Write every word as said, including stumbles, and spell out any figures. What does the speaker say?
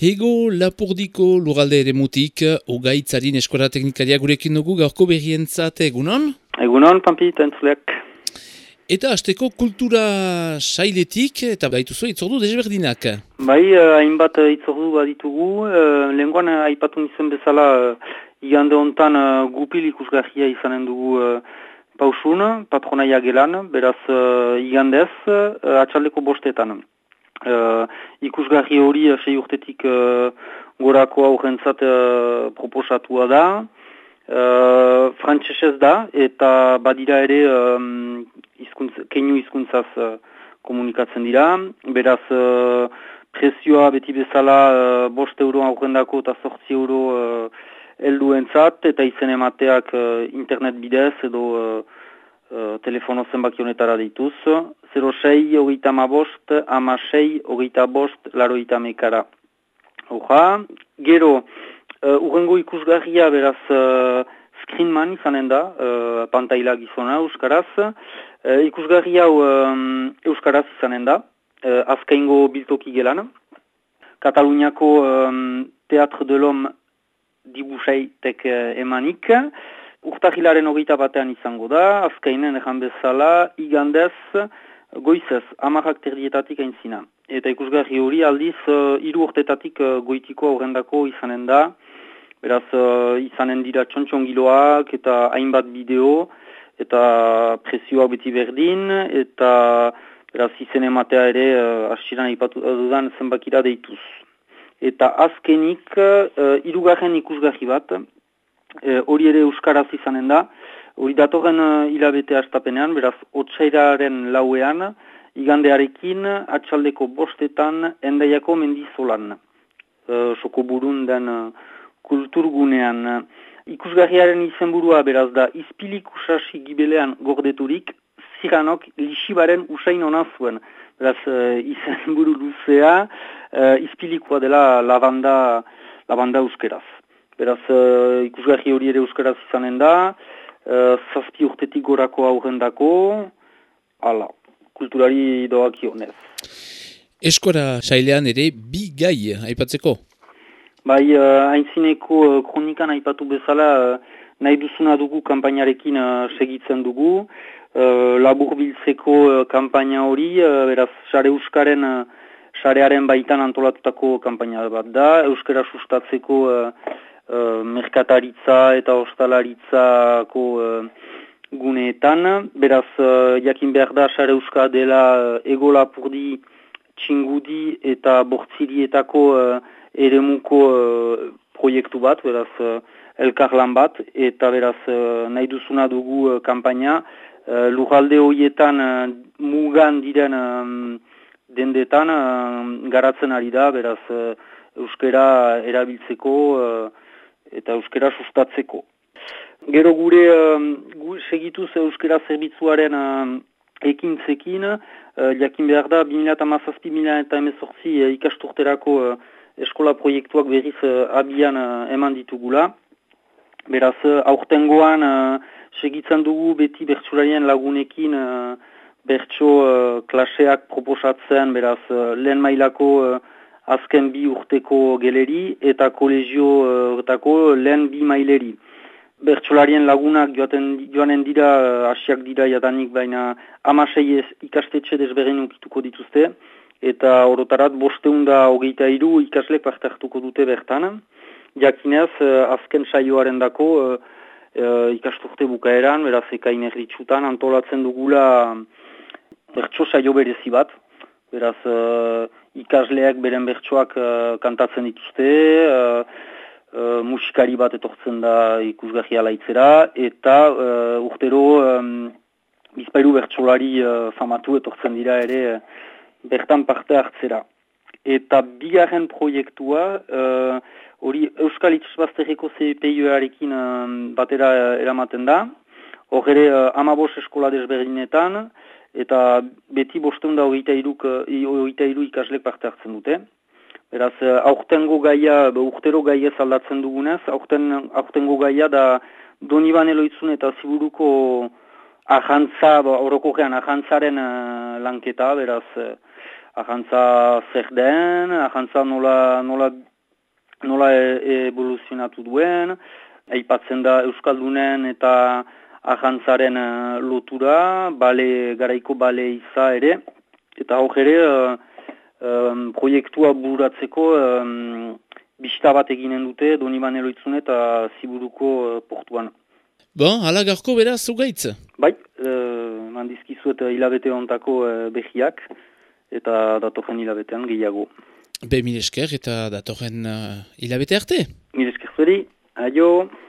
Hego Lapurdiko lurralde ere mutik, Ugaitzarin Eskola Teknikaria gurekin dugu gaurko berrientzat egunon? Egunon, Pampi, tentzuleak. Eta hasteko kultura sailetik, eta baituzu itzordu desberdinak. Bai, uh, hainbat uh, itzordu baditugu, uh, lehenkoan uh, aipatu nizen bezala, uh, igande hontan uh, gupil ikusgarria izanen dugu uh, pausun, patronaia gelan, beraz uh, igandez, uh, atxaldeko bostetan. Uh, ikusgarri hori uh, sei urtetik uh, gorako aurrentzat uh, proposatua da, uh, frantsesez da, eta badira ere um, izkuntz, keinu hizkuntzaz uh, komunikatzen dira, beraz uh, prezioa beti bezala uh, bost euro aurrendako eta zortzi euro uh, helduentzat, eta izen emateak uh, internet bidez edo uh, uh, telefono zenbaki honetara deituz, zero sei hogeita hamabost, hamasei hogeita bost, larogeita hamekara. Horra, gero, uh, urrengo ikusgarria beraz uh, screenman izanen da, uh, pantaila gizona euskaraz, uh, ikusgarri hau um, euskaraz izanen da, uh, azkaingo biltoki gelan, Kataluniako um, Teatre de l'Homme dibusaitek uh, emanik, urtahilaren hogeita batean izango da, azkainen ejan bezala, igandez, goizez, amarrak terdietatik aintzina. Eta ikusgarri hori aldiz, uh, hiru urtetatik uh, goitiko aurrendako izanen da, beraz uh, izanen dira txontxongiloak eta hainbat bideo, eta prezioa beti berdin, eta beraz izen ematea ere uh, asiran aipatu dudan zenbakira deituz. Eta azkenik, uh, hirugarren ikusgarri bat, uh, hori ere euskaraz izanen da, hori datorren uh, hilabete hastapenean, beraz otsairaren lauean, igandearekin atxaldeko bostetan Hendaiako mendizolan, uh, soko burun den uh, kulturgunean. Ikusgarriaren izenburua beraz da, izpilik usasi gibelean gordeturik, ziranok lixibaren usain ona zuen. Beraz, uh, izenburu luzea, uh, izpilikoa dela lavanda, lavanda euskeraz. Beraz, uh, ikusgarri hori ere euskaraz izanen da, uh, zazpi urtetik gorako aurrendako, ala, kulturari doakionez. Eskora sailean ere bi gai aipatzeko? Bai, uh, haintzineko uh, kronikan aipatu bezala, uh, nahi duzuna dugu kanpainarekin uh, segitzen dugu, uh, labur biltzeko uh, kanpaina hori, uh, beraz, sare euskaren, uh, sarearen baitan antolatutako kanpaina bat da, euskara sustatzeko uh, uh, merkataritza eta ostalaritzako uh, guneetan, beraz, uh, jakin behar da, sare euska dela uh, Ego Lapurdi, Txingudi eta Bortzirietako uh, eremuko uh, proiektu bat, beraz, uh, elkarlan bat, eta beraz, uh, nahi duzuna dugu uh, kanpaina, uh, lurralde horietan uh, mugan diren um, dendetan uh, garatzen ari da, beraz, uh, euskera erabiltzeko uh, eta euskera sustatzeko. Gero gure, uh, gu segituz euskera zerbitzuaren uh, ekintzekin, uh, jakin behar da, bi mila hamazazpi bi mila hemezortzi uh, ikasturterako uh, eskola proiektuak berriz uh, abian uh, eman ditugula. Beraz, uh, aurtengoan uh, segitzen dugu beti bertsularien lagunekin uh, bertso uh, klaseak proposatzen, beraz, uh, lehen mailako uh, azken bi urteko geleri eta kolegioetako uh, lehen bi maileri. Bertsolarien lagunak joaten, joanen dira, uh, asiak dira jadanik, baina hamasei ikastetxe desberdin ukituko dituzte, eta orotarat bosteunda hogeita hiru ikasle parte hartuko dute bertan. Jakinez, uh, azken saioaren dako uh, uh, ikasturte bukaeran, beraz ekain erritxutan, antolatzen dugula bertso saio berezi bat. Beraz, uh, ikasleak beren bertsoak uh, kantatzen dituzte, uh, uh, musikari bat etortzen da ikusgarria laitzera, eta uh, urtero um, bizpairu bertsolari uh, famatu etortzen dira ere uh, bertan parte hartzera. Eta bigarren proiektua, uh, hori Euskal Itsasbazterreko C P I-arekin uh, batera uh, eramaten da, hor ere uh, amabos eskola desberdinetan, eta beti bosteunda hogeita hiru ikaslek parte hartzen dute. Beraz, uh, aurtengo gaia, urtero gaia aldatzen dugunez, aurten, aurtengo gaia da Doniban Eloitzun eta Ziburuko ahantza, orokorrean ahantzaren uh, lanketa, beraz, uh, ahantza zer den, ahantza nola, nola nola e evoluzionatu duen, aipatzen da Euskaldunen eta ajantzaren uh, lotura, bale, garaiko bale iza ere, eta hor ere uh, um, proiektua bururatzeko um, bisita bat eginen dute Doniban Eloitzune eta Ziburuko uh, portuan. Bon, hala gaurko beraz Ugaitz? Bai, uh, mandizkizuet hilabete ontako uh, behiak, eta datorren hilabetean gehiago. Be mil esker eta datorren uh, hilabete arte? Mil esker zuri, aio!